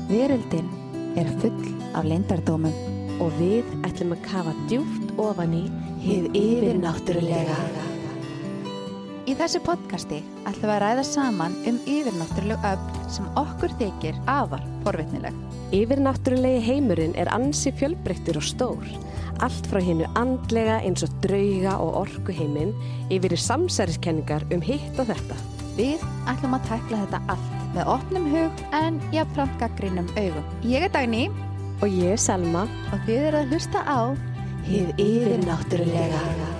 Veröldin er full af leyndardómum og við ætlum að kafa djúpt ofan í hið yfirnáttúrulega. Í þessu podcasti ætlum við að ræða saman yfirnáttúruleg öfl sem okkur þykir afar forvitnileg. Yfirnáttúrulegi heimurinn er ansi fjölbreyttur og stór. Allt frá hinu andlega eins og drauga og orkuheiminn yfir í samsæriskenningar hitt og þetta. Við ætlum að tækla þetta allt með opnum hug en jafnframt gagnrýnum augum. Ég er Dagný og ég er Selma og þið eruð að hlusta á hið yfirnáttúrulega.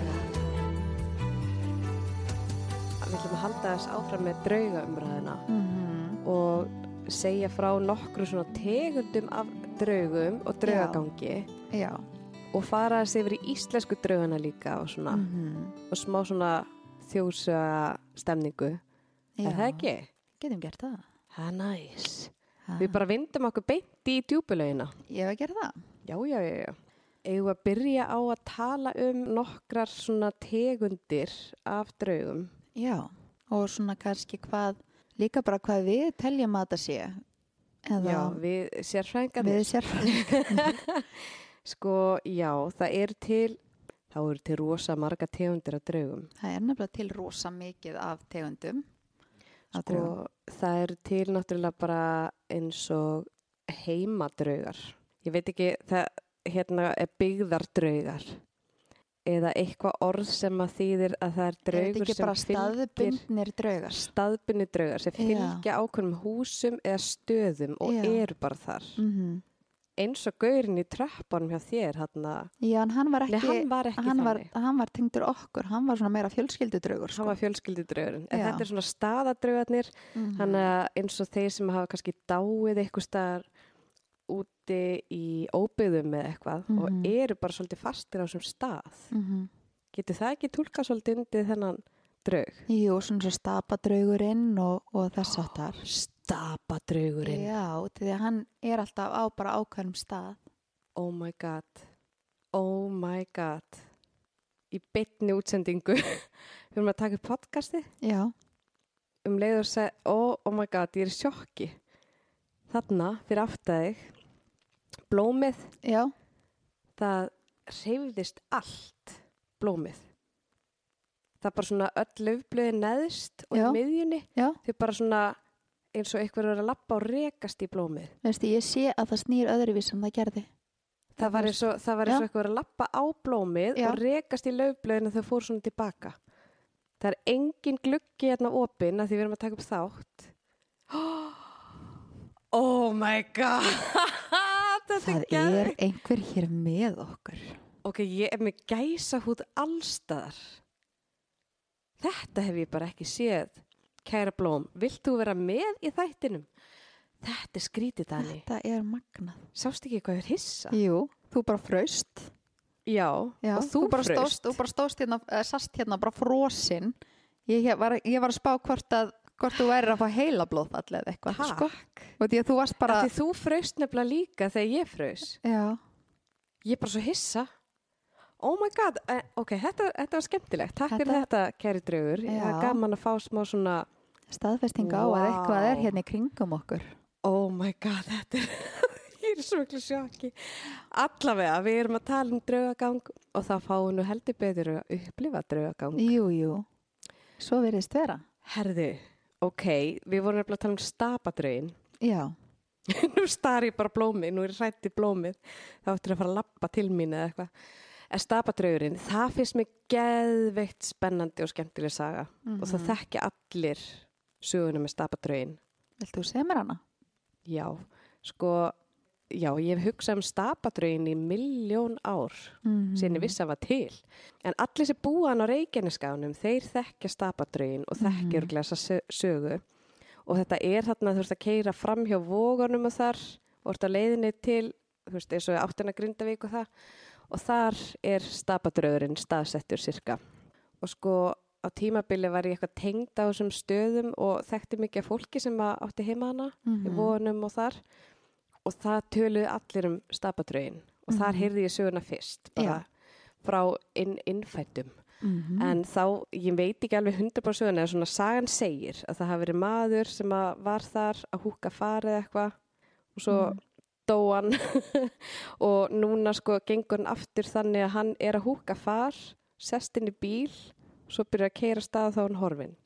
Við ætlum að halda þess áfram með draugaumræðina og segja frá nokkru svona tegundum af draugum og draugagangi. Já. Og fara þess yfir í íslensku draugana líka og svona og smá svona þjóðsaga stemningu. Er það ekki? Getum gert það. Það er næs. Við bara vindum okkur beint í djúpulaugina. Ég hef að gera það. Já. Eigum að byrja á að tala nokkrar svona tegundir af draugum. Já, og svona kannski líka bara hvað við teljum að þetta sé. Já, við sérfræðingar. Við sérfræðingar. Sko, já, það eru til rosa marga tegundir af draugum. Það er nefnilega til rosa mikið af tegundum. Sko, það eru til náttúrulega bara eins og heimadraugar. Ég veit ekki, það er byggðardraugar. Eða eitthvað orð sem að þýðir að það er draugur sem fylgir... Er þetta ekki bara staðbundnir draugar? Staðbundnir draugar sem fylgja ákveðnum húsum eða stöðum og eru bara þar. Eins og gaurinn í tröppunum hjá þér Já, en hann var ekki þannig. Hann var tengdur okkur, hann var svona meira fjölskyldudraugur. Hann var fjölskyldudraugurinn, en þetta er svona staðadraugarnir, þannig að eins og þeir sem hafa kannski dáið eitthvað staðar úti í óbyggðum eða eitthvað og eru bara svolítið fastir á þessum stað. Getur það ekki túlkað svolítið undir þennan draug? Jú, svona svo stapadraugurinn og þess áttar. Stapadraugurinn. Já, því að hann er alltaf á bara ákveðnum stað. Oh my god. Í beinni útsendingu. Við erum að taka upp podcasti. Já. Leið og segja, oh my god, ég er í sjokki. Þarna, fyrir aftæðig, blómið. Já. Það hreyfðist allt blómið. Það bara svona öll laufblöðin neðst og í miðjunni. Já. Þau bara svona eins og eitthvað er að labba og rekast í blómið. Veistu, ég sé að það snýr öðruvís sem það gerði. Það var eins og eitthvað er að labba á blómið og rekast í laufblöðin og þau fór svona tilbaka. Það er engin gluggi hérna opinn að því við erum að taka upp þátt. Oh my god! Það er einhver hér með okkur. Ok, ég er með gæsahút allstaðar. Þetta hef ég bara ekki séð. Kæra blóm, vilt þú vera með í þættinum? Þetta er skrítið, Dani. Þetta er magnað. Sástu ekki hvað er hissa? Jú, þú bara fraust. Já, og þú fraust. Þú bara stóðst hérna, sast hérna bara frosinn. Ég var að spá hvort þú værir að fá heilablóðfall eða eitthvað. Takk. Sko. Og því að þú varst bara... Því þú fraust nefnilega líka þegar ég fraust. Já. Ég er bara svo hissa. Oh my god, ok, þetta var skemmtilegt. Takk fyrir þetta, kæri draugur. Ég var gaman að fá smá svona... Staðfestinga á að eitthvað er hérna í kringum okkur. Oh my god, þetta er... Ég er svo miklu sjokki. Allavega, við erum að tala draugagang og þá fáum við heldur betur að upplifa draugagang. Jú. Svo virðist vera. Herðu, ok, við vorum nefnilega að tala stapadraugin. Já. Nú star ég bara blómið, nú er ég hrædd í blómið. Þá áttur að fara að labba til mín eða eitthvað. En stapadraugurinn, það finnst mér geðveikt spennandi og skemmtileg saga. Og það þekki allir söguna með stapadraugin. Vilt þú segja mér hana? Já, ég hef hugsað stapadraugin í 1.000.000 ár síðan ég vissi að var til. En allir sem búa hann á Reykjanesskaganum, þeir þekkja stapadraugin og þekkja örugglega þessa sögu. Og þetta er þarna, þú ert að keyra fram hjá Vogunum og þar, og ert á leiðinni til, þú veist, eins og áttina Grindavík og það. Og þar er stapadraugurinn staðsettur cirka. Og sko á tímabili var ég eitthvað tengd á þessum stöðum og þekkti mikið af fólki sem átti heima hana í Vogunum og þar. Og það töluði allir stapadrauginn. Og þar heyrði ég söguna fyrst, bara frá innfættum. En þá, ég veit ekki alveg 100% söguna, eða svona sagan segir að það hafi verið maður sem var þar að húka farið eitthvað og svo dó hann og núna sko gengur hann aftur þannig að hann er að húka far, sest inn í bíl, svo byrjar að keyra stað þá hann horfinn.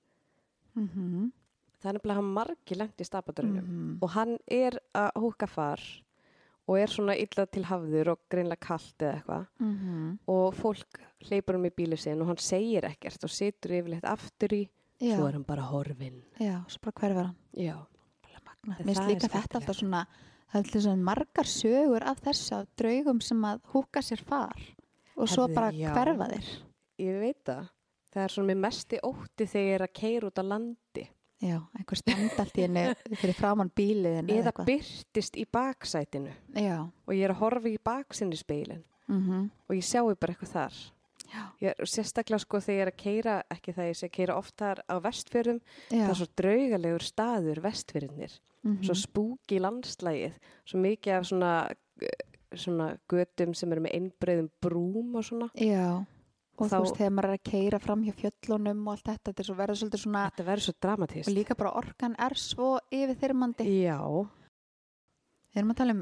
Það er nefnilega hann margir lengt í stapadraunum og hann er að húka far og er svona illa til hafður og greinlega kalt eða eitthvað og fólk hleypur í bílinn sinn og hann segir ekkert og situr yfirleitt aftur í, svo er hann bara horfinn. Já, svo bara hverfur hann. Já. Mér finnst líka þetta alltaf svona, það er alltaf svona margar sögur af þessu af draugum sem að húka sér far og svo bara hverfa þeir. Ég veit það. Það er svona með mesti ótti þegar ég er að keyra út á landi. Já, einhver standa allt í henni fyrir framann bíliðin eða birtist í baksætinu. Já. Og ég er að horfa í baksinnispeilin og ég sjái bara eitthvað þar. Ég er sérstaklega sko þegar ég er að keyra, ekki það ég sé að keyra oft þar á Vestfjörðum, það er svo draugalegur staður Vestfjörðinir, svo spúki landslægið, svo mikið af svona götum sem eru með einbreiðum brúm og svona. Já. Og þú veist, þegar maður er að keyra fram hjá fjöllunum og allt þetta, þetta verður svolítið svona... Þetta verður svo dramatískt. Og líka bara orkan er svo yfirþyrmandi. Já. Við erum að tala um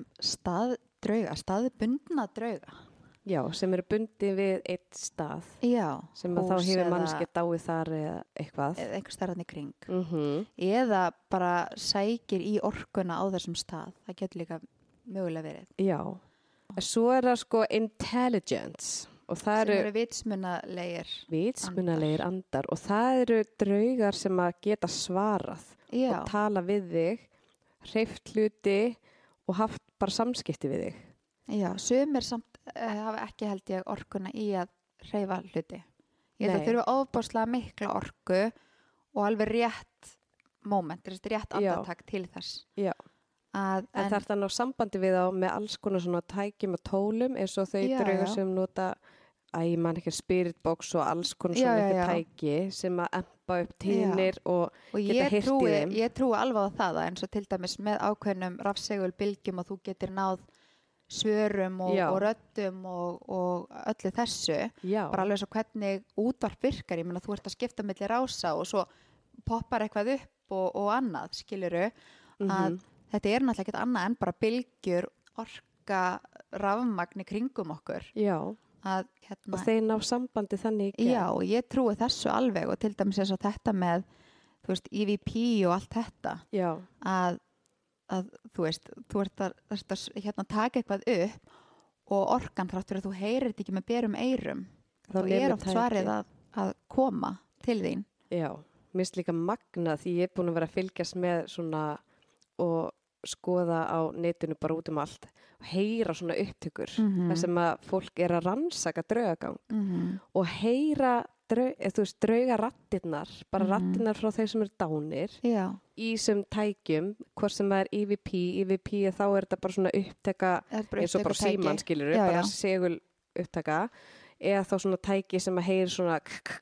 staðbundna drauga. Já, sem eru bundið við eitt stað. Já. Sem að þá hefur mannskið dáið þar eða eitthvað. Eða eitthvað stærðan í kring. Eða bara sækir í orkuna á þessum stað. Það getur líka mögulega verið. Já. Svo er það sko intelligence. Og það eru vitsmunalegir andar og það eru draugar sem að geta svarað og tala við þig, hreyft hluti og haft bara samskipti við þig. Já, sumir samt hafa ekki held ég orkuna í að hreyfa hluti. Ég held að þurfa ofboðslega mikla orku og alveg rétt moment, rétt andartak til þess. Já. En það er það ná sambandi við á með alls konar svona tækjum og tólum eins og þau draugar sem nota spirit box og alls konar svona tæki sem að empa upp tínir og geta hirt í þeim. Ég trúi alveg á það eins og til dæmis með ákveðnum rafsegulbylgjum og þú getur náð svörum og röddum og öllu þessu. Bara alveg svo hvernig útvarp virkar. Ég meina þú ert að skipta milli rása og svo poppar eitthvað upp og annað, skilurðu, að þetta er náttúrulega ekkert annað en bara bylgjur, orka, rafmagn í kringum okkur. Já, og þeir ná sambandi þannig ekki. Já, og ég trúi þessu alveg og til dæmis eins og þetta með, þú veist, EVP og allt þetta. Já. Að þú veist, þú ert að taka eitthvað upp og orkan þráttur að þú heyrir þetta ekki með berum eyrum. Þá er oft svarið að koma til þín. Já, mér finnst líka magnað því ég er búin að vera að fylgjast með svona og skoða á netinu bara út um allt og heyra svona upptökur þar sem að fólk er að rannsaka draugagang og heyra draugarattirnar bara rattirnar frá þeir sem eru dánir í sem tækjum hvort sem það er EVP þá er þetta bara svona upptaka eins og bara síman skilur bara segul upptaka eða þá svona tæki sem að heyra svona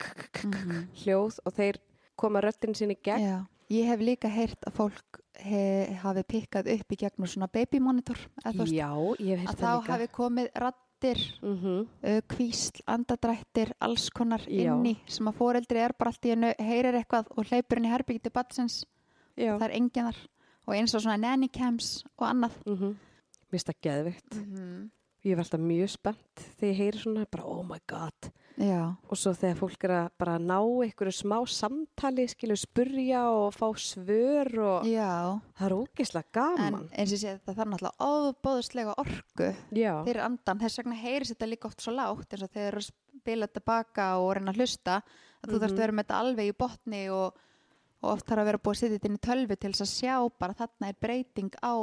hljóð og þeir koma röttin sinni gegn. Ég hef líka heyrt að fólk hafi pikkað upp í gegnum svona baby monitor Já, ég hef heyrt það líka. Að þá hafi komið rattir, hvísl, andadrættir, alls konar inni sem að foreldri er bara allt í hennu, heyrir eitthvað og hleypur inn í herbyggi til barnsins. Það er enginn þar og eins og svona nanny cams og annað. Mér finnst það geðveikt. Ég er alltaf mjög spennt þegar ég heyri svona bara oh my god. Já. Og svo þegar fólk er að bara ná einhverju smá samtali, skilur spurja og fá svör og það er ógeðslega gaman. En eins og sé þetta þarf náttúrulega ofboðslega orku fyrir andan. Þess vegna heyrist þetta líka oft svo lágt eins og þegar þeir eru að spila tilbaka og reyna að hlusta að þú þarfst að vera með þetta alveg í botni og oft þarf að vera búið að setja þetta inn í tölvu til þess að sjá bara þarna er breyting á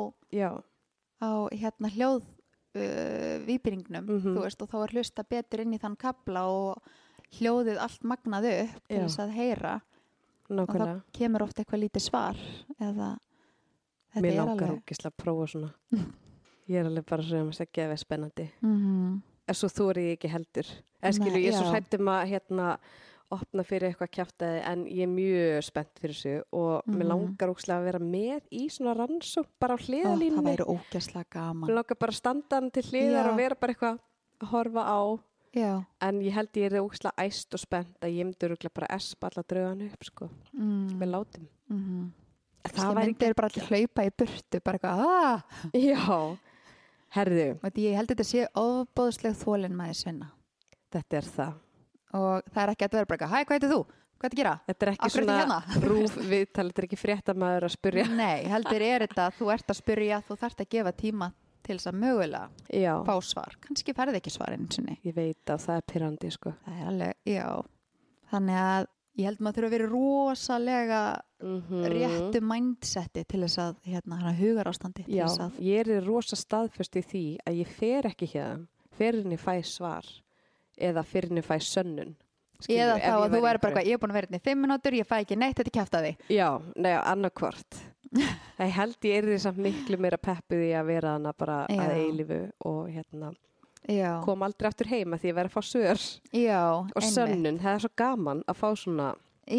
hljóð víbringnum, þú veist, og þá er hlusta betur inn í þann kabla og hljóðið allt magnað upp til þess að heyra. Nákvæmlega. Og þá kemur oft eitthvað lítið svar eða þetta Mér langar ógeðslega að prófa svona. Ég er alveg bara svona að segja að það er spennandi. En svo þú er ég ekki heldur. Skilur, ég er svo hrættum að opna fyrir eitthvað kjaftaði en ég er mjög spennt fyrir þessu og mér langar ógeðslega að vera með í svona rannsókn bara á hliðalínunni. Það væri ógeðslega gaman. Mér langar bara að standa hann til hliðar og vera bara eitthvað að horfa á. En ég held ég er ógeðslega æst og spennt að ég myndi örugglega bara espa alla draugana upp sko. Með látum. Það myndir bara allir hlaupa í burtu, bara eitthvað, Já, herðu. Ég held þetta sé ofboðsleg þolinmæði Svenna. Þetta er það. Og það er ekki að vera bara eitthvað, hæ, hvað heitir þú? Hvað er að gera? Þetta er ekki svona rúf viðtal, þetta er ekki fréttamaður að spyrja. Nei, heldur er þetta, þú ert að spyrja, þú þarft að gefa tíma til þess að mögulega fá svar. Kannski færði ekki svar einu sinni. Ég veit að það er pirrandi, sko. Það er alveg, já. Þannig að ég held maður þurfa að vera rosalega réttu mindseti til þess að hugarástandi. Já, ég er rosa staðföst í því að ég fer ekki hérna fyrir en ég fæ svar eða fyrir en ég fæ sönnun. Eða þá að þú væri bara eitthvað, ég er búin að vera hérna í 5 mínútur, ég fæ ekki neitt, þetta kjaftaði. Já, annarkvort. Það held ég er því samt miklu meira peppuð í að vera hana bara að eilífu og kom aldrei aftur heima því að vera að fá svör og sönnun. Það er svo gaman að fá svona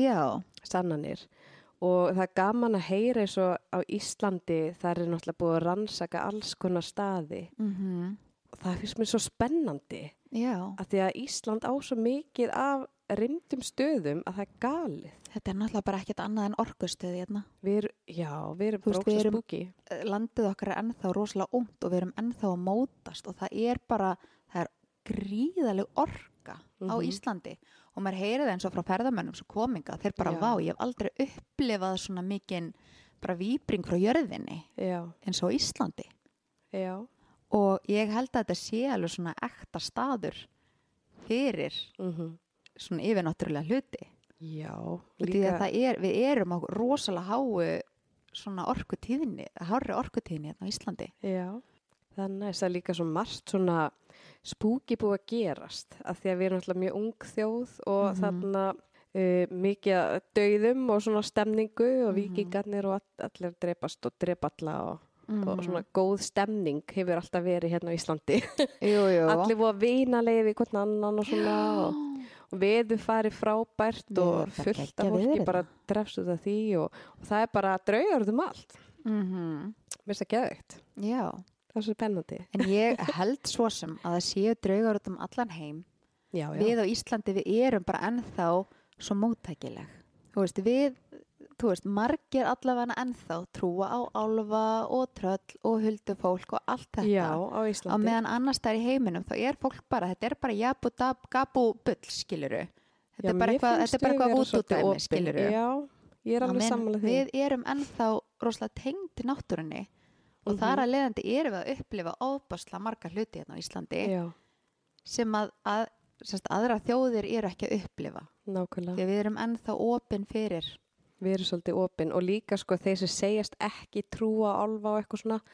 sannanir og það er gaman að heyra eins og á Íslandi það er náttúrulega búið að rannsaka alls konar staði og það finnst mér svo spennandi að því að Ísland á svo mikið af reyndum stöðum að það er galið. Þetta er náttúrulega bara ekkert annað en orkustöði hérna. Við erum bróksa spúki. Landið okkar er ennþá rosalega ungt og við erum ennþá að mótast og það er gríðaleg orka á Íslandi og maður heyrið eins og frá ferðamönnum svo kominga, þeir bara ég hef aldrei upplifað svona mikinn bara víbring frá jörðinni eins og Íslandi. Já. Og ég held að þetta sé alveg svona ekta staður fyrir svona yfirnáttúrulega hluti. Já, líka. Við erum á rosalega hárri orkutíðni hérna á Íslandi. Já, þannig að það er líka svo margt svona spúki búið að gerast af því að við erum alltaf mjög ung þjóð og þannig mikið dauðum og svona stemningu og víkingarnir og allir drepast og drepa alla og svona góð stemning hefur alltaf verið hérna á Íslandi. Jú. Allir voru að vinalegi við hvern annan og svona og veður farið frábært og fullt af fólki bara drefst út af því og það er bara draugar um allt. Mér finnst það geðveikt. Já. Það er svo spennandi. En ég held svo sem að það séu draugar út allan heim. Já. Við á Íslandi, við erum bara ennþá svo móttækileg. Þú veist, margir allavega ennþá trúa á álfa og tröll og huldufólk og allt þetta. Já, á Íslandi. Á meðan annars þar í heiminum, þá er fólk bara, þetta er bara jabu, gabu, bull, skiluru. Þetta er bara eitthvað vútúdæmi, skiluru. Já, ég er alveg sammála því. Við erum ennþá rosalega tengd náttúrunni og þar að leiðandi erum við að upplifa ofboðslega marga hluti hérna á Íslandi sem að aðra þjóðir eru ekki að upplifa. Nákvæmlega. Því við erum ennþá opin fyrir. Við erum svolítið opin og líka sko þeir sem segjast ekki trúa álfa og eitthvað svona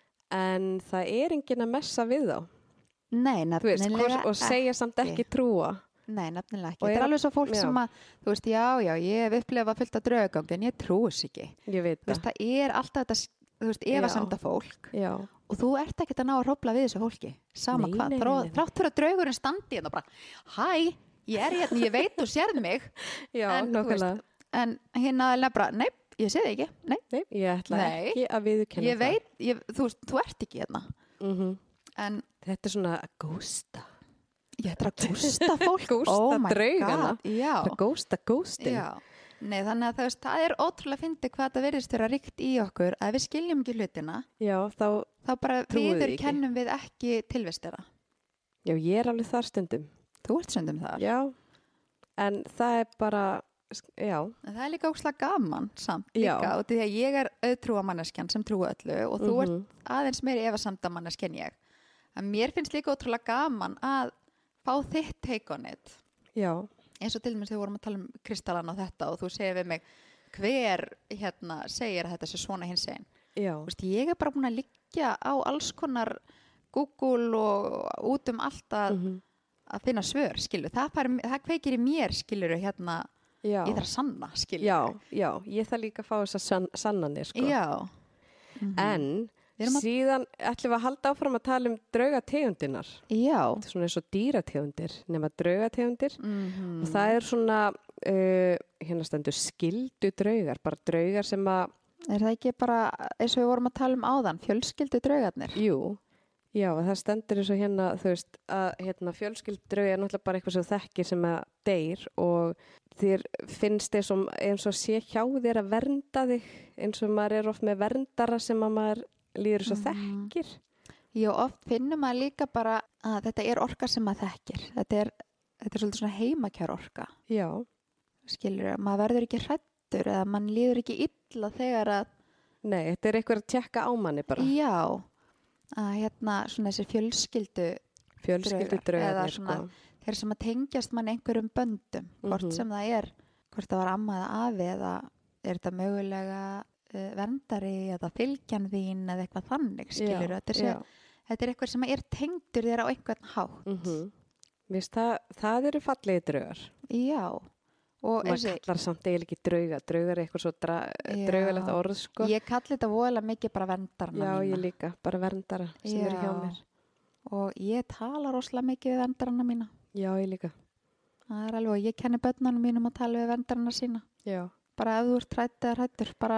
en það er enginn að messa við þá. Nei, nefnilega ekki. Og segja samt ekki trúa. Nei, nefnilega ekki. Þetta er alveg svo fólk sem að, þú veist, já, ég hef upplifað fullt af draugagangi en ég trúi þess ekki. Ég veit það. Þú veist, það er alltaf þetta, þú veist, efasemda fólk. Já. Og þú ert ekkert að ná að hrófla við þessu fólki. Sama hvað. Þrátt fyrir að draugurinn standi hérna bara, hæ, ég er hérna, ég veit þú sérð mig. Já, nákvæmlega. En hérna er bara, nei, ég sé þig ekki. Nei, ég ætla ekki að viðurkenna það. Ég veit, þú ert ekki hérna. En þetta er svona að gósta. Ég ætla að gósta fólk. Gósta draugana. Já. Það gósta góstin. Já. Nei, þannig að það er ótrúlega fyndið hvað það virðist vera ríkt í okkur að við skiljum ekki hlutina. Já, þá bara viðurkennum við ekki tilvistera. Já, ég er alveg þar stundum. Þú ert stundum þar. Já, en það er bara en það er líka óslega gaman samt líka og því að ég er auðtrúa manneskjan sem trúa öllu og þú ert aðeins meiri efasemda manneskjan ég. En mér finnst líka ótrúlega gaman að fá þitt take on it. Já. Eins og til dæmis þegar við vorum að tala um kristallan og þetta og þú segir við mig hver segir að þetta sé svona hinsegin. Já. Þú veist, ég er bara búin að liggja á alls konar Google og út allt að finna svör, skilur. Það kveikir í mér, skilur, ég þarf að sanna, skilur. Já, ég þarf líka að fá þess að sannanir, sko. Já. En síðan ætlum við að halda áfram að tala um draugategundinar. Já. Þetta er svona eins og dýrategundir, nema draugategundir. Og það er svona, hérna stendur skildu draugar, bara draugar sem að... Er það ekki bara, eins og við vorum að tala um áðan, fjölskyldu draugarnir? Jú. Já, það stendur eins og hérna, þú veist, að fjölskyldu draugar er náttúrulega bara eitthvað sem þekkir sem deyr og þér finnst eins og sé hjá þér að vernda þig eins og maður er oft með verndara sem að maður líður svo þekkir. Já, oft finnum maður líka bara að þetta er orka sem maður þekkir. Þetta er svolítið svona heimakjær orka. Já. Skilur, maður verður ekki hræddur eða mann líður ekki illa þegar að... Nei, þetta er eitthvað að tjekka á manni bara. Já, að svona þessi fjölskyldudraugar eða svona þeir sem að tengjast mann einhverjum böndum, hvort sem það er, hvort það var amma eða afi eða er þetta mögulega verndari eða fylgjan þín eða eitthvað þannig, skilur. Þetta er eitthvað sem er tengdur þér á einhvern hátt. Vist, það eru fallegi draugar. Já. Og maður kallar samt eiginlega ekki draugar er eitthvað svo draugalegt orð sko. Ég kalli þetta voðalega mikið bara verndarna mína. Já, ég líka, bara verndara sem eru hjá mér. Og ég tala rosalega mikið við verndarna mína. Já, ég líka. Það er alveg, og ég kenni börnunum mínum að tala við verndarna sína. Já. Bara ef þú ert hrædd eða hræddur, bara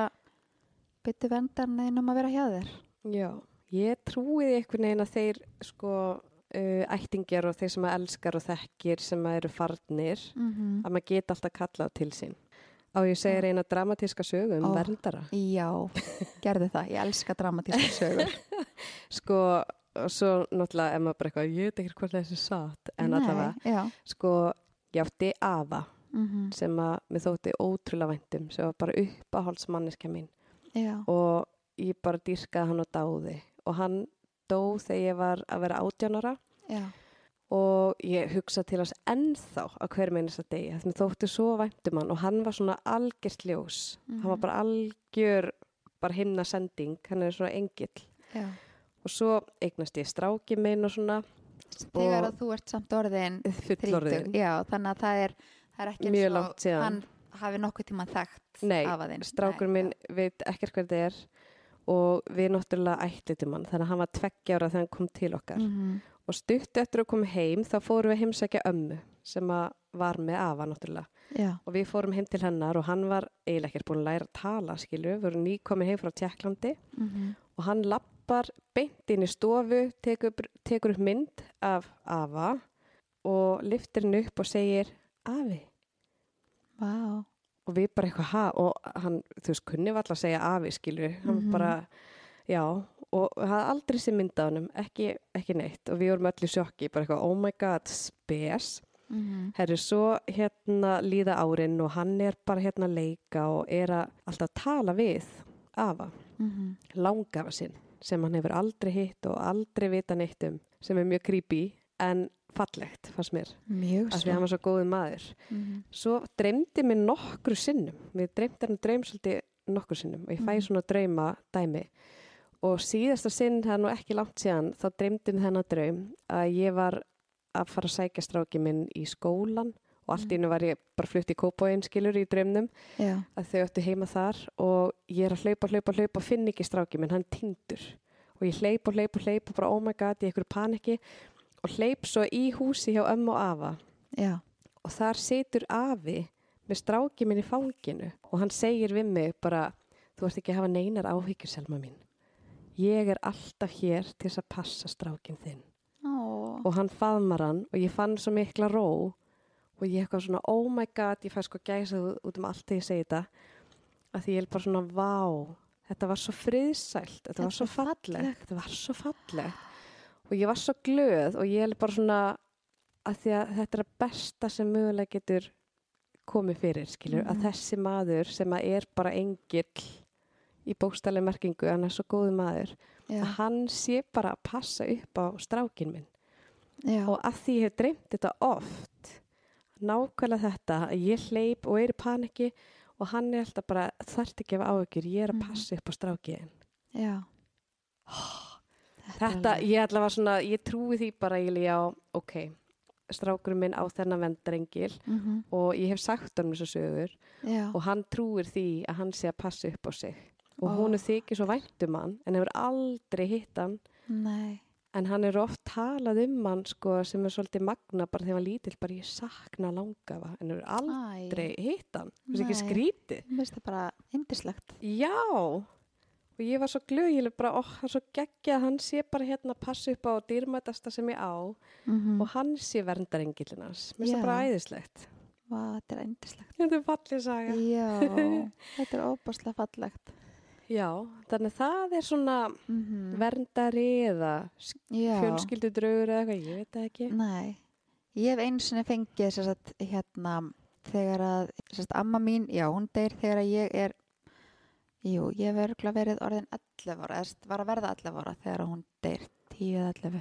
byttu verndarna þín að vera hjá þér. Já, ég trúi einhvern veginn að þeir sko ættingjar og þeir sem að elskar og þekkir sem að eru farnir að maður geta alltaf kallað til sín. Á ég segir eina dramatíska sögu verndara. Já, gerðu það. Ég elska dramatíska sögur. Sko, svo náttúrulega er maður bara eitthvað, ég veit ekki hvort þessi satt, en allavega, sko, ég átti afa sem að mér þótti ótrúlega væntum, sem var bara uppáhaldsmanneskja mín. Já. Og ég bara dýrkaði hann og dáði og hann dó þegar ég var að vera 18 ára. Já. Og ég hugsa til hans ennþá á hver meinast að degi. Það þótti svo væntum hann og hann var svona algjört ljós. Hann var bara algjör, bara himnasending, hann er svona engill. Já. Og svo eignast ég stráki minn og svona. Þegar að þú ert samt orðin fullorðin. Já, þannig að það er ekki mjög langt síðan. Hann hafi nokkuð tíma þekkt afa þinn. Nei, strákur minn veit ekkert hvað þetta er. Og við náttúrulega ætlitum hann, þannig að hann var 2 ára þegar hann kom til okkar. Og stuttu eftir að koma heim, þá fórum við heimsækja ömmu sem var með afa náttúrulega. Já. Og við fórum heim til hennar og hann var eiginlega ekkert búin að læra að tala, skilju. Við vorum nýkomin heim frá Tékklandi og hann lappar beint inn í stofu, tekur upp mynd af afa og lyftir hann upp og segir, afi. Vá. Og við bara eitthvað, og hann, þú veist, kunni var alltaf að segja afi, skilur. Hann bara, já, og hafði aldrei sér mynd á honum, ekki neitt. Og við vorum öll í sjokki, bara eitthvað, oh my god, spes. Herri, svo líða árin og hann er bara að leika og er alltaf að tala við afa, langafa sinn, sem hann hefur aldrei hitt og aldrei vita neitt sem er mjög creepy, en fallegt, fannst mér. Mjög svo. Af því hann var svo góður maður. Svo dreymdi mér nokkru sinnum. Við dreymdi hann svolítið nokkru sinnum og ég fæ svona drauma dæmi. Og síðasta sinn, það er nú ekki langt síðan, þá dreymdi mér þennan draum að ég var að fara að sækja stráki minn í skólan og allt í einu var ég bara flutt í Kópavoginn, skilur, í draumnum. Já. Að þau ættu heima þar og ég er að hlaupa, finn ekki stráki minn, hann týndur. Og ég hleyp og bara oh my god, ég einhverju paniki. Og hleyp svo í húsi hjá ömmu og afa. Já. Og þar situr afi með stráki minn í fanginu og hann segir við mig bara, þú ert ekki að hafa neinar áhyggjur, Selma mín. Ég er alltaf hér til þess að passa strákin þinn. Og hann faðmar hann og ég fann svo mikla ró og ég eitthvað svona, oh my god, ég fæ sko gæsa út allt þegar ég segi þetta. Að því ég er bara svona, vá, þetta var svo friðsælt, þetta var svo fallegt. Þetta var svo fallegt. Og ég var svo glöð og ég er bara svona að því að þetta er að besta sem mögulega getur komið fyrir, skilur, að þessi maður sem er bara engill í bókstaflegri merkingu, hann er svo góður maður, að hann sé bara að passa upp á strákin minn. Já. Og að því ég hef dreymt þetta oft, nákvæmlega þetta, að ég hleyp og er í paniki og hann er alltaf bara, þarft ekki af áhyggjur, ég er að passa upp á strákin. Já. Þetta, ég allavega svona, ég trúi því bara eiginlega, já, ok, strákurinn minn á þennan vendarengil og ég hef sagt honum þessu sögur og hann trúir því að hann sé að passa upp á sig og hún þykir svo vænt hann en hefur aldrei hitt hann. Nei. En hann er oft talað hann sko, sem er svolítið magna bara þegar hann var lítill, bara ég sakna langafa en hefur aldrei hitt hann. Það er ekki skrítið. Mér finnst það bara yndislegt. Já. Og ég var svo glöð, ég bara, það er svo geggjað að hann sé bara að passa upp á dýrmætasta sem ég á og hann sé verndarengillinn hans. Mér finnst það bara æðislegt. Þetta er yndislegt. Þetta falleg saga. Já, þetta óbúslega fallegt. Já, þannig það svona verndari eða fjölskyldudraugur eða eitthvað, ég veit það ekki. Nei, ég hef einu sinni fengið þegar að amma mín, já, hún deyr þegar að ég hef örgulega verið orðin 11 ára, var að verða 11 ára þegar hún deyr, 10 eða 11.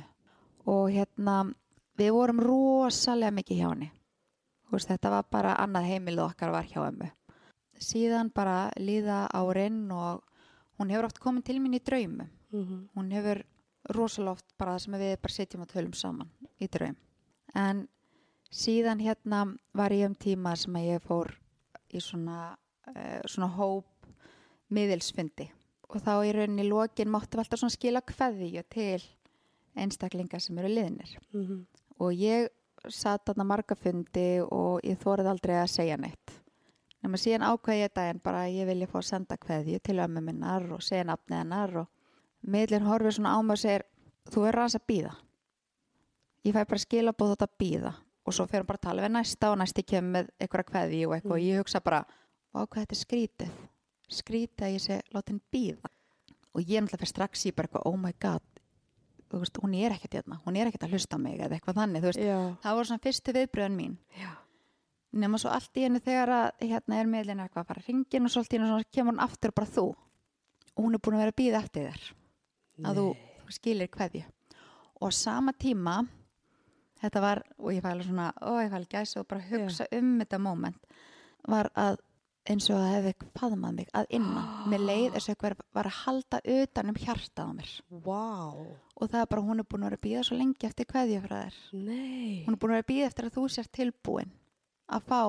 Og við vorum rosalega mikið hjá henni. Þetta var bara annað heimilið okkar var hjá ömmu. Síðan bara líða árin og hún hefur oft komið til mín í draumum. Hún hefur rosalega oft bara sem við bara sitjum og tölum saman í draum. En síðan var ég tíma sem að ég fór í svona hóp miðilsfundi. Og þá í rauninni í lokin máttum við alltaf svona skila kveðju til einstaklingar sem eru liðnir. Og ég satt þarna marga fundi og ég þorði aldrei að segja neitt. Nema síðan ákveði ég daginn bara að ég vilja fá að senda kveðju til ömmu minnar og segja nafnið hennar og miðlinn horfir svona á mig og segir þú verður aðeins að bíða. Ég fæ bara skilaboð þótt að bíða og svo fer hún bara að tala við næsta og næsti kemur með einhverja kveðju og eitthvað og ég hugsa bara hvað þetta er skrítið að ég sé látin bíða og ég náttúrulega fer strax í bara eitthvað oh my god hún er ekkert að hlusta á mig eða eitthvað þannig það voru svona fyrstu viðbröðin mín. Já. Nema svo allt í henni þegar að er miðlinn eitthvað að fara að hringin og svo allt í henni kemur hún aftur bara þú og hún er búin að vera að bíða eftir þér að þú skilir kveðju og sama tíma þetta var, og ég fæla svona ég fæla gæsa og bara hugsa þetta moment var að eins og það hefði faðmað mig að innan með leið eins og eitthvað var að halda utan hjartað á mér. Og það er bara hún er búin að vera að bíða svo lengi eftir kveðju frá þér. Hún er búin að vera að bíða eftir að þú sér tilbúin að fá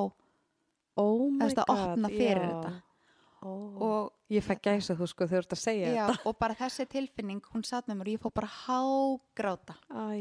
að opna fyrir þetta. Og ég fæ gæsa þú þegar þú ert að segja þetta. Og bara þessi tilfinning, hún satt með mér og ég fór bara hágráta.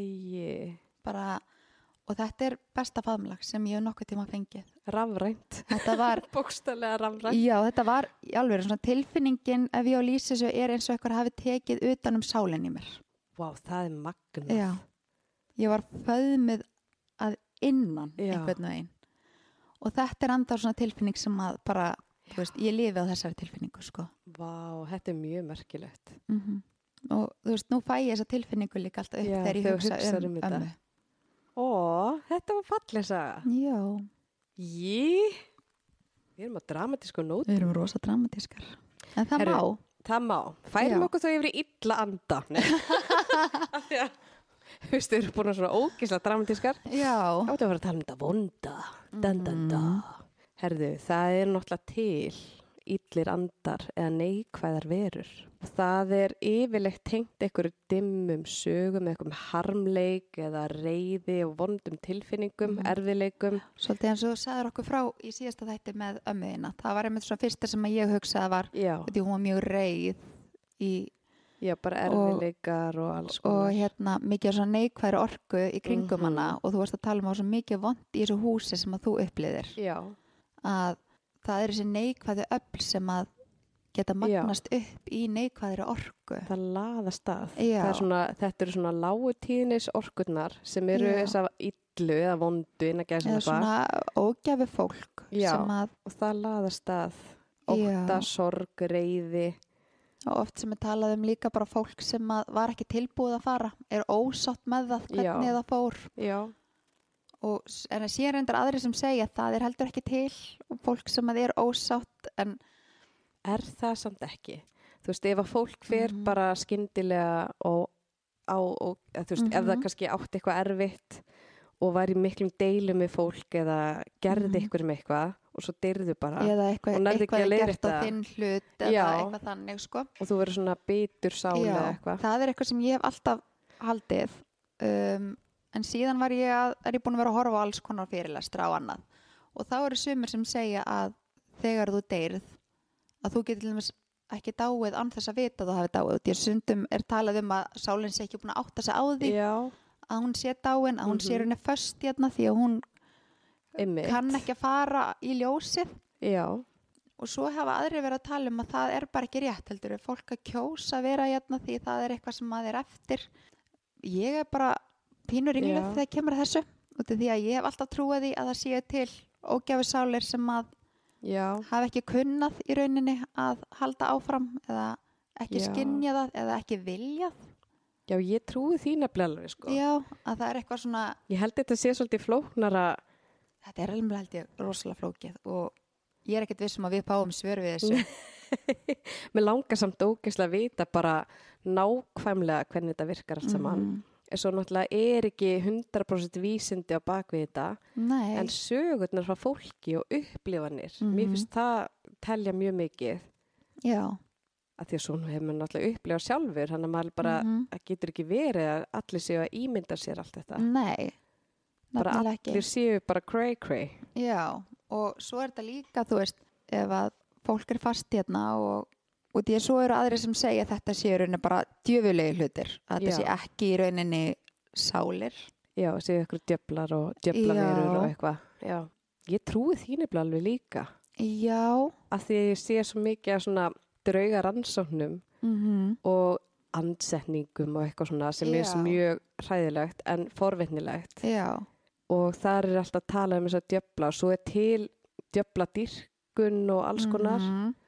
Bara og þetta er besta faðmlag sem ég hef nokkuð tíma fengið. Rafrænt. Þetta var bókstaflega rafrænt. Já, þetta var alveg svona tilfinningin ef ég á lýsi þessu eins og eitthvað hafi tekið utan salin í mér. Það er magnað. Já. Ég var föðmuð að innan einhvern veginn. Og þetta er andar svona tilfinning sem að bara, ég lifi á þessari tilfinningu, sko. Þetta er mjög merkilegt. Og nú fæ ég þessa tilfinningu líka alltaf upp þegar ég hugsa ömmu. Þetta var falleg saga. Já. Við erum á dramatísku nótum. Við erum rosa dramatískar. En það má. Það má. Færum okkur þó yfir í illa anda. Þú erum búin að svona ógeðslega dramatískar. Já. Áttu að fara að tala þetta vonda. Herðu, það er náttúrulega til illir andar eða neikvæðar verur. Það er yfirleitt tengt einhverju dimmum sögum, einhverjum harmleik eða reiði og vondum tilfinningum, erfiðleikum. Svolítið eins og þú sagðir okkur frá í síðasta þætti með ömmuðina. Það var einmitt svona fyrsta sem ég hugsaði var, því hún var mjög reið í... Já, bara erfiðleikar og alls konar. Og mikið svona neikvæðri orku í kringum hana og þú varst að tala um á svo mikið vond í þessu húsi sem að þú upplifðir. Já. Að það er þessi neikvæði öfl sem að geta magnast upp í neikvæðri orku. Það laðast að. Þetta eru svona lágutíðnis orkurnar sem eru þess að illu eða vondu innan gæsa eða svona ógæfi fólk. Og það laðast að ótta, sorg, reiði. Og oft sem við talaðum líka bara fólk sem var ekki tilbúið að fara, er ósátt með það, hvernig það fór. Já. En það sé reyndar aðri sem segja að það er heldur ekki til og fólk sem er ósátt en er það samt ekki? Þú veist, ef að fólk fer bara skyndilega og þú veist, ef það kannski átti eitthvað erfitt og var í miklum deilum með fólk eða gerði ykkur með eitthvað og svo deyrðu bara eða eitthvað gert á þinn hlut eða eitthvað þannig, sko. Og þú verður svona bitur sál eða eitthvað. Það er eitthvað sem ég hef alltaf haldið en síðan er ég búin að vera að horfa á alls konar fyrirlestra á annað og þá eru sumir sem segja að þegar þú deyrð að þú getur til dæmis ekki dáið án þess að vita að þú hafi dáið. Því að stundum er talað um að sálinn sé ekki búin að átta sig á því að hún sé dáin, að hún sé henni föst því að hún kann ekki að fara í ljósið. Já. Og svo hafa aðri verið að tala um að það er bara ekki rétt, heldur fólk að kjósa að vera því það er eitthvað sem að er eftir. Ég er bara pínur ringluð þegar kemur að þessu út af því að ég hef alltaf trúið því að það séu til ógæfusálir sem að hafa ekki kunnað í rauninni að halda áfram eða ekki skynja það eða ekki viljað. Já, ég trúi því nefnilega alveg, sko. Já, að það eitthvað svona... Ég held þetta sé svolítið flóknara... Þetta alveg held ég rosalega flókið og ég ekkert vissum að við fáum svör við þessu. Mér langar samt ógeðslega að vita bara nákvæmlega hvernig þetta virkar allt saman. En svo náttúrulega ekki 100% vísindi á bakvið þetta. Nei. En sögurnar frá fólki og upplifanir, mér finnst það telja mjög mikið. Já. Að því að svona hefur maður náttúrulega upplifað sjálfur, þannig að maður bara getur ekki verið að allir séu að ímynda sér allt þetta. Nei, bara allir séu bara cray. Já, og svo þetta líka, þú veist, ef að fólk fast hérna og því að svo eru aðrir sem segja að þetta séu rauninni bara djöfulegi hlutir, að þetta sé ekki í rauninni sálir. Já, séu ykkur djöflar og djöflaverur og eitthvað. Já, ég trúi því nefnilega alveg líka. Já. Að því að ég sé svo mikið að svona drauga rannsóknum og andsetningum og eitthvað svona sem er mjög hræðilegt en forvitnilegt. Já. Og þar alltaf að tala þess að djöfla og svo til djöfladýrkun og alls konar.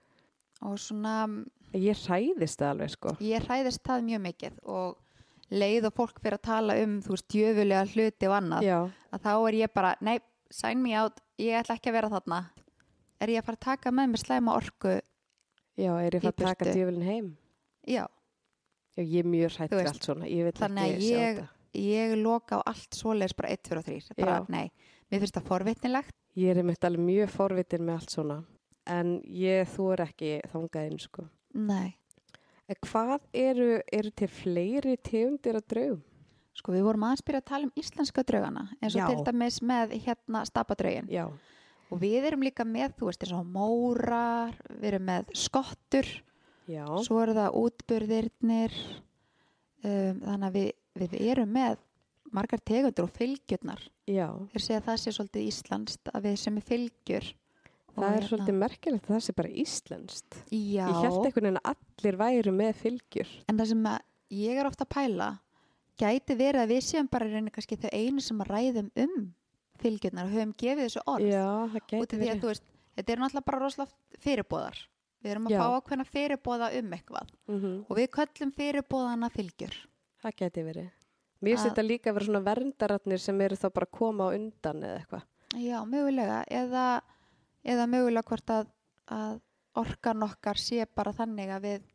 Og svona... Ég hræðist það alveg, sko. Ég hræðist það mjög mikið og leið og fólk fyrir að tala þú veist, djöfulega hluti og annað. Já. Að þá ég bara, nei, sign me out, ég ætla ekki að vera þarna. Er ég að fara að taka með mér slæma orku? Já, ég að fara að taka djöfulinn heim? Já. Já, ég er mjög hrætt við allt svona. Ég vil ekki sjá þetta. Þannig að ég loka á allt svoleiðis bara 1, 2 og 3. Bara, nei, mér finnst það forvitnilegt. Ég er einmitt alveg mjög forvitin með allt svona. En ég þor ekki þangað inn, sko. Nei. En hvað eru til fleiri tegundir af draugum? Sko, við vorum aðeins byrja að tala íslenska draugana. Eins og til dæmis með stapadraugin. Já. Og við erum líka með, þú veist, eins og mórar, við erum með skottur, svo eru það útburðirnir, þannig að við erum með margar tegundur og fylgjurnar. Já. Þeir segja að það sé svolítið íslenskt, að við sem fylgjur. Það svolítið merkilegt að það sé bara íslenskt. Já. Ég held einhvern veginn að allir væru með fylgjur. En það sem ég er ofta að pæla, gæti verið að við séum bara reyna kannski þau einu sem að ræðum fylgjurnar og höfum gefið þessu orð. Já, það gæti verið. Því að þú veist, þetta er náttúrulega bara rosalega fyrirbóðar. Við erum að fá ákveðna fyrirbóða eitthvað. Og við köllum fyrirbóðana fylgjur. Það gæti verið. Mér finnst þetta líka að vera svona verndararnir sem eru þá bara að koma á undan eða eitthvað. Já, mögulega. Eða mögulega hvort að orkan okkar sé bara þannig að við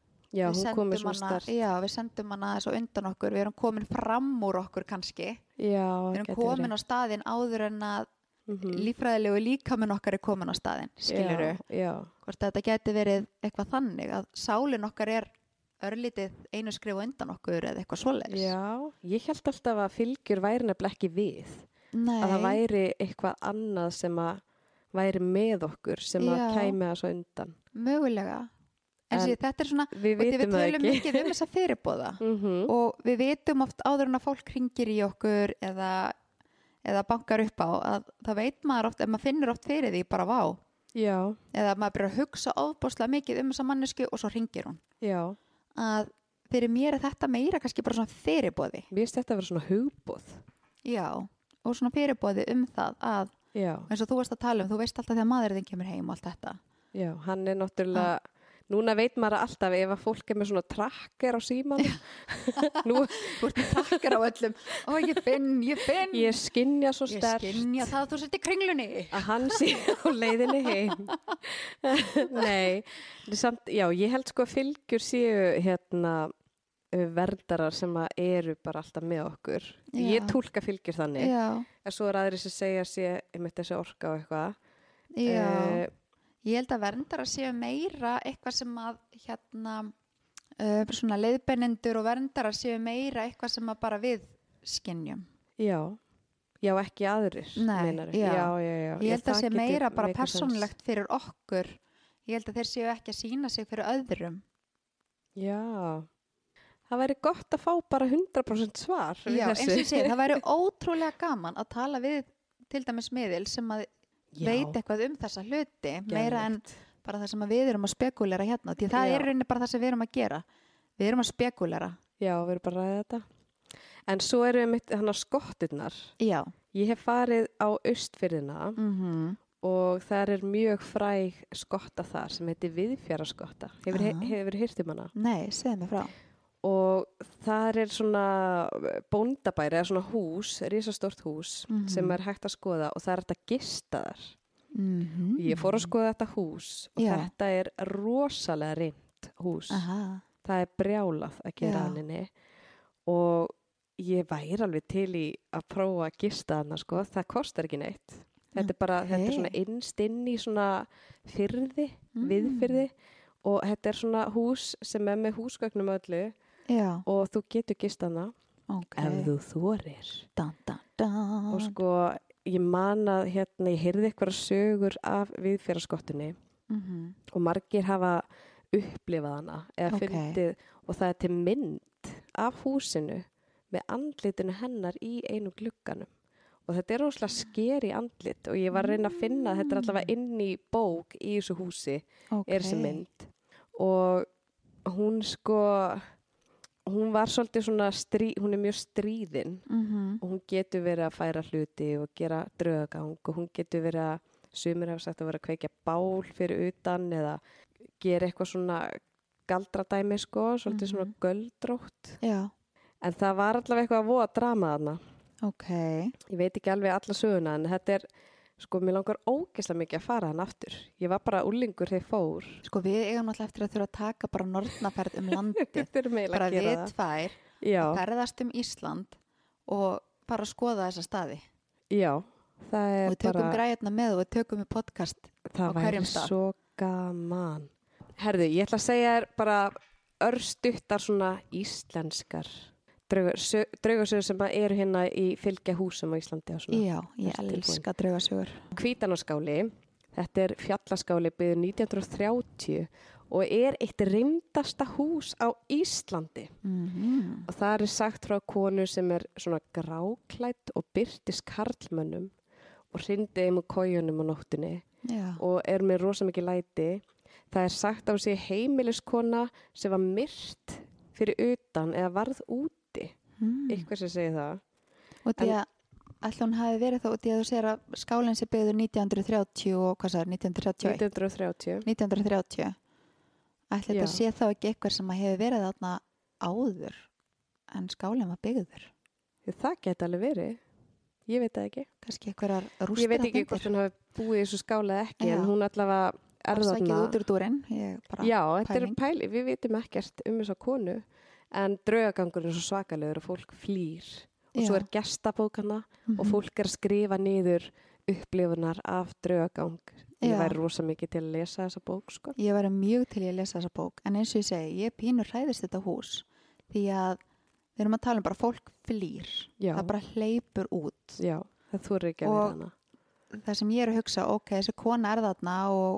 sendum hana þess á undan okkur. Við erum komin fram úr okkur kannski. Já, við erum komin á staðinn áður en að líffræðilegu líkaminn okkar er komin á staðinn, skilurðu? Já. Hvort þetta geti verið eitthvað þannig að sálin okkar er örlítið einu skrif undan okkur eða eitthvað svoleiðis. Já, ég held alltaf að fylgjur væri nefnilega ekki við. Nei. Að það væri eitthvað annað sem að væri með okkur sem að kæmi að svo undan. Mögulega. En þetta er svona, við tölum mikið þessa fyrirbóða og við vitum oft áður en að fólk hringir í okkur eða bankar upp á að það veit maður oft, ef maður finnur oft fyrir því bara vá. Já. Eða maður byrjar að hugsa ofboðslega mikið þessa mannesku og svo hringir hún. Já. Að fyrir mér er þetta meira kannski bara svona fyrirbóði. Mér finnst þetta að vera svona hugboð. Já, og svona fyrirbóði það að, eins og þú varst að tala þú veist alltaf þegar maðurinn kemur heim og allt þetta. Já, hann er náttúrulega núna veit maður alltaf ef að fólk er með svona trakker á síman. Þú ert með trakker á öllum. Ó, ég finn. Ég skynja svo sterkt. Ég skynja það að þú sett í kringlunni. Að hann sé á leiðinni heim. Nei, samt, já, ég held sko að fylgjur séu verndarar sem eru bara alltaf með okkur. Já. Ég túlka fylgjur þannig. Já. En svo er aðri sem segja sér einmitt þessi orka og eitthvað. Já. Ég held að verndarar séu meira eitthvað sem að svona leiðbeinendur og verndarar séu meira eitthvað sem að bara við skynjum. Já, ekki aðrir. Nei, já. Ég held að sé meira bara persónulegt fyrir okkur. Ég held að þeir séu ekki að sýna sig fyrir öðrum. Já, það væri gott að fá bara 100% svar. Já, eins og ég segi, það væri ótrúlega gaman að tala við til dæmis miðil sem að veit eitthvað þessa hluti meira en bara það sem við erum að spekulera hérna því það er rauninni bara það sem við erum að gera við erum að spekulera. Já, við erum bara að ræða þetta En svo eru við mitt hann á skotturnar. Já. Ég hef farið á Austfirðina og það er mjög fræg skotta þar sem heitir Viðfjaraskotta. Hefur heyrt hana? Nei, segðu mig frá. Og það er svona bóndabæri eða svona hús, risastórt hús sem er hægt að skoða og það er hægt að gista þar. Ég fór að skoða þetta hús og þetta er rosalega reynt hús. Það er brjálað að gera hanninni og ég væri alveg til í að prófa að gista hana sko. Það kostar ekki neitt. Þetta er bara, þetta er svona innst inn í svona firði, viðfirði og þetta er svona hús sem er með húsgögnum öllu og þú getur gist hana ef þú þorir. Og sko, ég man að hérna, ég heyrði eitthvað sögur af Viðfjaraskottunni og margir hafa upplifað hana eða fundið og það er til mynd af húsinu með andlitinu hennar í einu glugganum. Og þetta er rosalega skeri andlit og ég var að reyna að finna að þetta er allavega inn í bók í þessu húsi er þessi mynd. Og hún sko, hún var svolítið svona, hún er mjög stríðin og hún getur verið að færa hluti og gera draugagang og hún getur verið að, sumir hafa sagt að vera að kveikja bál fyrir utan eða gera eitthvað svona galdradæmi sko, svolítið svona göldrótt. Já. En það var allavega eitthvað að voða drama þarna. Ég veit ekki alveg alla söguna en þetta er, sko, mér langar ógeðslega mikið að fara hann aftur. Ég var bara úlingur þegar ég fór. Sko, við eigum alltaf eftir að þurfa að taka bara norðnaferð landið. Bara við tvær, ferðast Ísland og bara skoða þessa staði. Já, það er bara... Og við tökum græðina með og við tökum í podcast á hverjum stað. Það væri svo gaman. Herðu, ég ætla að segja þér bara örstuttar svona íslenskar draugasögur sem eru hérna í fylgja húsum á Íslandi. Já, ég elska draugasögur. Hvítanáskáli, þetta er fjallaskáli byggður 1930 og er eitt reyndasta hús á Íslandi. Og það er sagt frá konu sem er svona gráklædd og birtist karlmönnum og hrindi þeim úr kojunum á nóttinni og er með rosa mikið læti. Það er sagt á sig heimiliskona sem var myrt fyrir utan eða varð úti. Eitthvað sem segir það. Og því að alltaf hún hafi verið þá, því að þú segir að skálinn sé byggður 1930 og hvað sagður, 1931? 1930. Ætli þetta sé þá ekki eitthvað sem hefur verið þarna áður en skálinn var byggður? Það geti alveg verið. Ég veit það ekki. Kannski eitthvað rústir. Ég veit ekki hvort hún hafi búið í þessu skála ekki en hún allavega er þarna. Sækið út úr dúrin. Já, þetta er pæling. Við vitum ekkert þessa konu. En draugagangurinn er svo svakalegur og fólk flýr og svo er gestabókana og fólk er að skrifa niður upplifunar af draugagang. Ég væri rosa mikið til að lesa þessa bók sko. Ég væri mjög til að lesa þessa bók en eins og ég segi, ég pínur hræðist þetta hús því að við erum að tala bara fólk flýr. Það bara hleypur út. Já, það þorir ekki að vera hana. Og það sem ég er að hugsa, þessi kona er þarna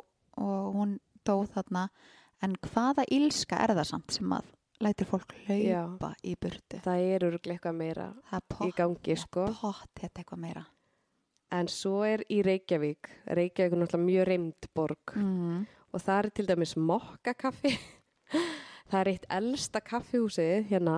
og hún dóð þarna en hvaða illska er það samt sem að lætur fólk hlaupa í burtu. Það er örugglega eitthvað meira í gangi, sko. Það er eitthvað meira. En svo er í Reykjavík er náttúrulega mjög reymd borg og það er til dæmis Mokkakaffi. Það er eitt elsta kaffihúsið hérna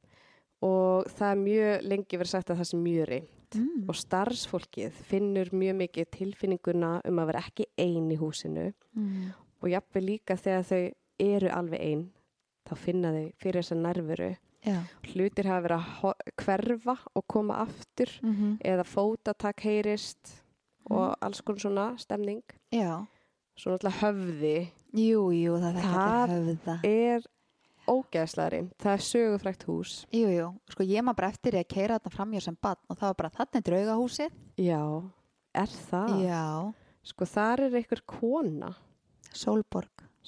og það er mjög lengi verið sagt að það sé mjög reymt. Og starfsfólkið finnur mjög mikið tilfinninguna að vera ekki ein í húsinu og jafnvel líka þegar þau eru alveg ein. Þá finna þau fyrir þessa nærveru. Hlutir hafa verið að hverfa og koma aftur eða fótatak heyrist og alls konar svona stemning. Svo náttúrulega höfði. Jú, það er ógeðslega reynd. Það er sögufrægt hús. Jú. Sko ég maður bara eftir að keyra þarna framhjá sem barn og það var bara þarna draugahúsið. Já, er það? Já. Sko þar er einhver kona. Sólborg.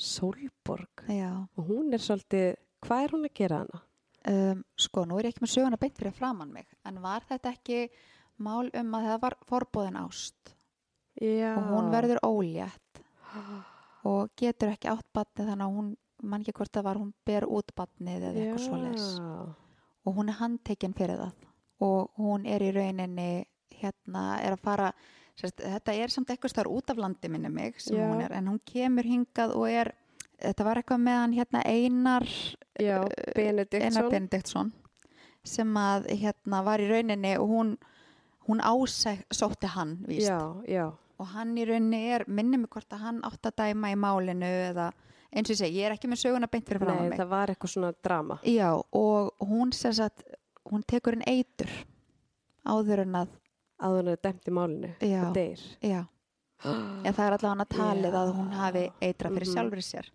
Já. Og hún er svolítið, hvað er hún að gera hana? Sko, nú er ég ekki með söguna beint fyrir framan mig, en var þetta ekki mál að það var forboðin ást? Já. Og hún verður ólétt og getur ekki átt barnið þannig að hún, man ekki hvort það var, hún ber út barnið eða eitthvað svoleiðis. Og hún er handtekinn fyrir það og hún er í rauninni, er að fara... Þetta er samt eitthvað starf út af landi minni mig sem hún er, en hún kemur hingað og þetta var eitthvað með hann Einar Benediktsson sem að var í rauninni og hún ásótti hann, víst. Já. Og hann í rauninni minnir mig hvort að hann átt að dæma í málinu eða eins og ég segi, ég er ekki með söguna beint fyrir fram á mig. Nei, það var eitthvað svona drama. Já, og hún hún tekur inn eitur áður en að dæmt í málinu og deyr. Já. En það allavega hann að talið að hún hafi eitrað fyrir sjálfri sér.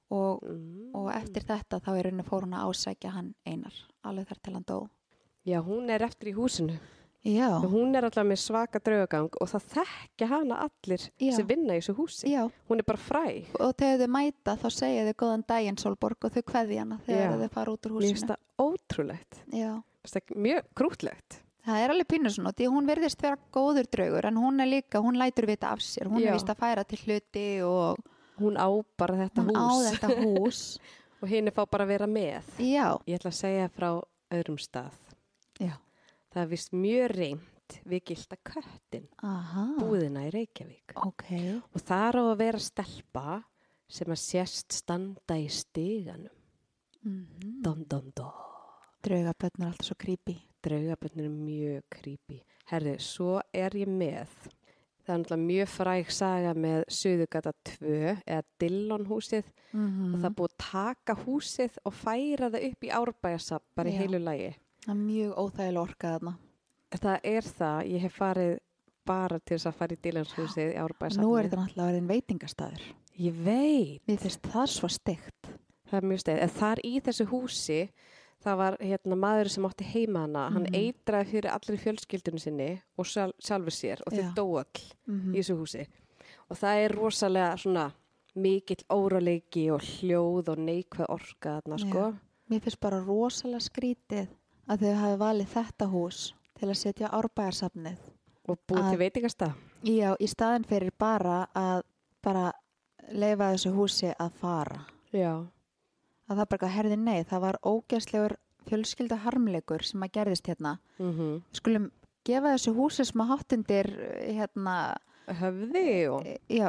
Og eftir þetta þá í rauninni fór hún að ásækja hann Einar, alveg þar til hann dó. Já, hún eftir í húsinu. Já. Hún alltaf með svaka draugagang og það þekkja hana allir sem vinna í þessu húsi. Já. Hún bara fræg. Og þegar þau mæta þá segja þau góðan daginn Sólborg og þau kveðja hana þegar þau fara út úr húsinu. Mér finnst það ótrúlegt. Já. Mér finnst það mjög krútlegt. Það alveg pínu svona, því hún virðist vera góður draugur en hún líka, hún lætur vita af sér. Hún víst að færa til hluti og hún á bara þetta hús. Hún á þetta hús. Og henni fá bara að vera með. Já. Ég ætla að segja frá öðrum stað. Já. Það vist mjög reynt við Gylta köttin. Búðina í Reykjavík. Okay. Og þar á að vera stelpa sem að sést standa í stiganum. Dun, dun, dun. Draugabönnur er alltaf svo creepy. Draugabönnur er mjög creepy. Herðu, svo ég með. Það er náttúrulega mjög fræg saga með Suðurgata 2 eða Dillon-húsið og það búið að taka húsið og færa það upp í Árbæjarsafn bara í heilu lagi. Það er mjög óþægilega orkað þarna. Það það. Ég hef farið bara til þess að fara í Dillons-húsið í Árbæjarsafn. Nú þetta náttúrulega verið veitingastæður. Ég veit. Mér finnst það svo steikt. Það er mjög steikt. En þar í þessu húsi, það var maður sem átti heima hana. Hann eitraði fyrir allri fjölskyldunum sinni og sjálfur sér og þau dó öll í þessu húsi. Og það er rosalega svona mikill óróleiki og hljóð og neikvæð orka þarna, sko. Mér finnst bara rosalega skrítið að þau hafi valið þetta hús til að setja Árbæjarsafnið. Og búið til veitingastað. Já, í staðin fyrir bara að leyfa þessu húsi að fara. Já. Að það bara herði nei, það var ógeðslegur fjölskyldaharmleikur sem að gerðist hérna. Við skulum gefa þessu húsi sem að háttundir höfði og já,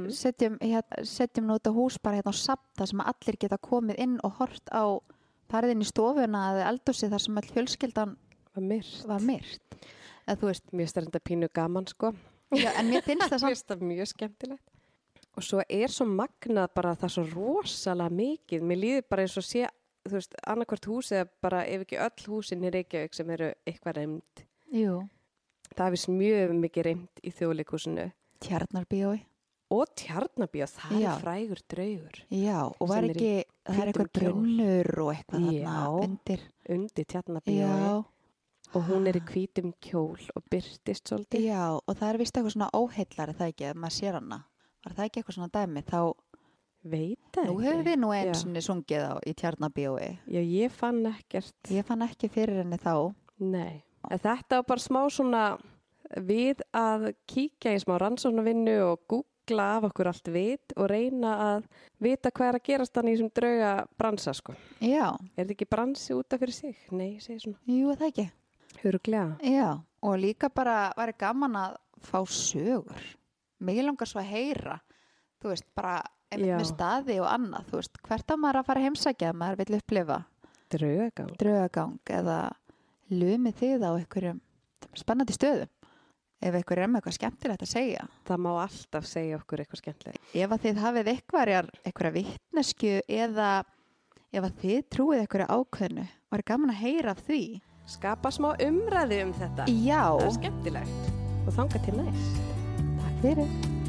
setjum nú þetta hús bara hérna á safn sem að allir geta komið inn og hort á farið inn í stofuna eða eldhúsi þar sem all fjölskyldan var myrt. Eða þú veist, mér finnst þetta pínu gaman, sko. Já, en mér finnst það mér finnst það mjög skemmtilegt. Og svo svo magnað bara það svo rosalega mikið. Mér líður bara eins og sé, þú veist, annarkvort hús eða bara ef ekki öll húsin í Reykjavík sem eru eitthvað reynd. Jú. Það er vist mjög mikið reynd í Þjóðleikhúsinu. Tjarnarbíói. Og Tjarnarbíó, það er frægur draugur. Já, og var ekki, það eitthvað brunnur og eitthvað þarna undir Tjarnarbíói. Já. Og hún í hvítum kjól og birtist svolítið. Já, og það vist eitthvað svona óheillari það ekki, ef maður sér hana. Var það ekki eitthvað svona dæmi, þá veit það ekki. Nú höfum við nú eins og sungið í Tjarnarbíói. Já, ég fann ekkert. Ég fann ekki fyrir henni þá. Nei, en þetta var bara smá svona við að kíkja í smá rannsóknarvinnu og googla af okkur allt vit og reyna að vita hvað að gerast þannig sem drauga bransa, sko. Já. Er þetta ekki bransi út af fyrir sig? Nei, ég segi svona. Jú, það ekki. Höruglega. Já, og líka bara væri gaman að fá sögur. Mér langar svo að heyra, þú veist, bara með staði og annað, þú veist, hvert á maður að fara að heimsækja að maður vil upplifa draugagang eða lumið þið á einhverjum spennandi stöðum ef einhver með eitthvað skemmtilegt að segja. Það má alltaf segja okkur eitthvað skemmtilegt. Ef að þið hafið einhverja vitneskju eða ef að þið trúið einhverja ákveðnu, var gaman að heyra af því. Skapa smá umræði þetta. Já. Það er skemmtilegt. Og þangað til næst. Takk fyrir.